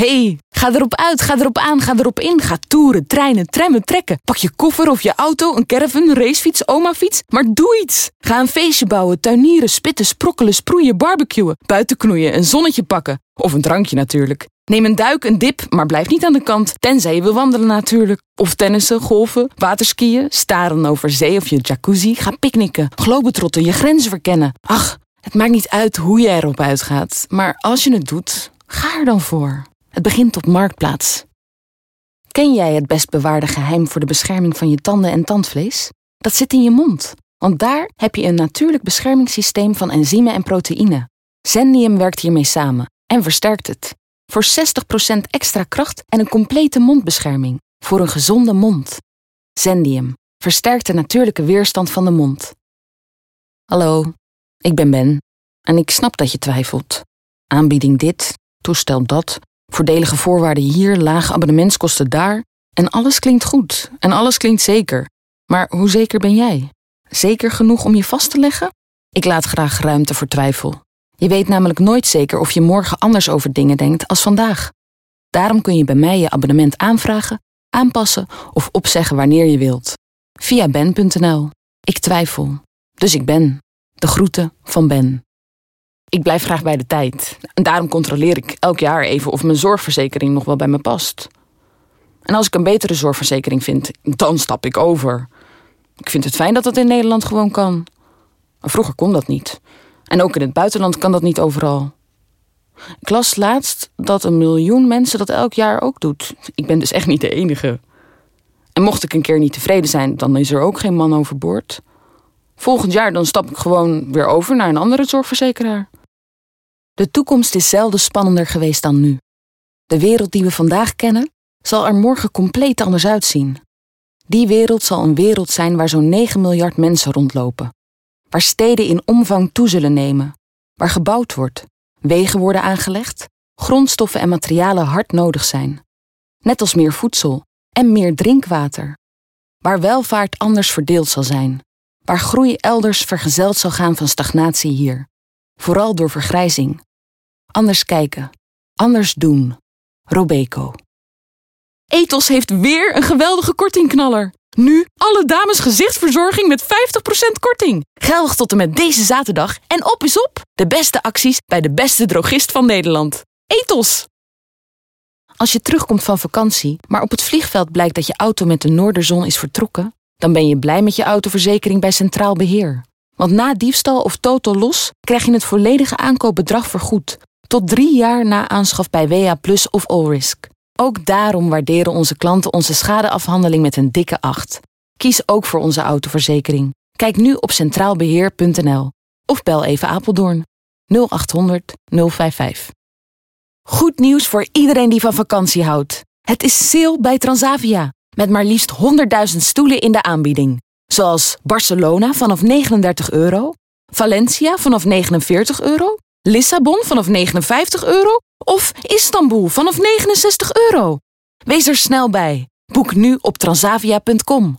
Hey, ga erop uit, ga erop aan, ga erop in. Ga toeren, treinen, trammen, trekken. Pak je koffer of je auto, een caravan, een racefiets, omafiets. Maar doe iets. Ga een feestje bouwen, tuinieren, spitten, sprokkelen, sproeien, barbecuen. Buiten knoeien, een zonnetje pakken. Of een drankje natuurlijk. Neem een duik, een dip, maar blijf niet aan de kant. Tenzij je wil wandelen natuurlijk. Of tennissen, golfen, waterskiën, staren over zee of je jacuzzi. Ga picknicken, globetrotten, je grenzen verkennen. Ach, het maakt niet uit hoe je erop uitgaat. Maar als je het doet, ga er dan voor. Het begint op Marktplaats. Ken jij het best bewaarde geheim voor de bescherming van je tanden en tandvlees? Dat zit in je mond. Want daar heb je een natuurlijk beschermingssysteem van enzymen en proteïnen. Zendium werkt hiermee samen en versterkt het. Voor 60% extra kracht en een complete mondbescherming. Voor een gezonde mond. Zendium versterkt de natuurlijke weerstand van de mond. Hallo, ik ben Ben. En ik snap dat je twijfelt. Aanbieding dit, toestel dat, voordelige voorwaarden hier, lage abonnementskosten daar. En alles klinkt goed en alles klinkt zeker. Maar hoe zeker ben jij? Zeker genoeg om je vast te leggen? Ik laat graag ruimte voor twijfel. Je weet namelijk nooit zeker of je morgen anders over dingen denkt als vandaag. Daarom kun je bij mij je abonnement aanvragen, aanpassen of opzeggen wanneer je wilt. Via ben.nl. Ik twijfel. Dus ik ben. De groeten van Ben. Ik blijf graag bij de tijd. En daarom controleer ik elk jaar even of mijn zorgverzekering nog wel bij me past. En als ik een betere zorgverzekering vind, dan stap ik over. Ik vind het fijn dat dat in Nederland gewoon kan. Maar vroeger kon dat niet. En ook in het buitenland kan dat niet overal. Ik las laatst dat 1 miljoen mensen dat elk jaar ook doet. Ik ben dus echt niet de enige. En mocht ik een keer niet tevreden zijn, dan is er ook geen man overboord. Volgend jaar dan stap ik gewoon weer over naar een andere zorgverzekeraar. De toekomst is zelden spannender geweest dan nu. De wereld die we vandaag kennen, zal er morgen compleet anders uitzien. Die wereld zal een wereld zijn waar zo'n 9 miljard mensen rondlopen. Waar steden in omvang toe zullen nemen. Waar gebouwd wordt, wegen worden aangelegd, grondstoffen en materialen hard nodig zijn. Net als meer voedsel en meer drinkwater. Waar welvaart anders verdeeld zal zijn. Waar groei elders vergezeld zal gaan van stagnatie hier. Vooral door vergrijzing. Anders kijken. Anders doen. Robeco. Ethos heeft weer een geweldige kortingknaller. Nu alle dames gezichtsverzorging met 50% korting. Geldig tot en met deze zaterdag. En op is op. De beste acties bij de beste drogist van Nederland. Ethos. Als je terugkomt van vakantie, maar op het vliegveld blijkt dat je auto met de noorderzon is vertrokken, dan ben je blij met je autoverzekering bij Centraal Beheer. Want na diefstal of total los krijg je het volledige aankoopbedrag vergoed. Tot 3 jaar na aanschaf bij WA Plus of Allrisk. Ook daarom waarderen onze klanten onze schadeafhandeling met een dikke 8. Kies ook voor onze autoverzekering. Kijk nu op centraalbeheer.nl of bel even Apeldoorn 0800 055. Goed nieuws voor iedereen die van vakantie houdt. Het is sale bij Transavia. Met maar liefst 100.000 stoelen in de aanbieding. Zoals Barcelona vanaf €39, Valencia vanaf €49, Lissabon vanaf €59 of Istanbul vanaf €69. Wees er snel bij. Boek nu op transavia.com.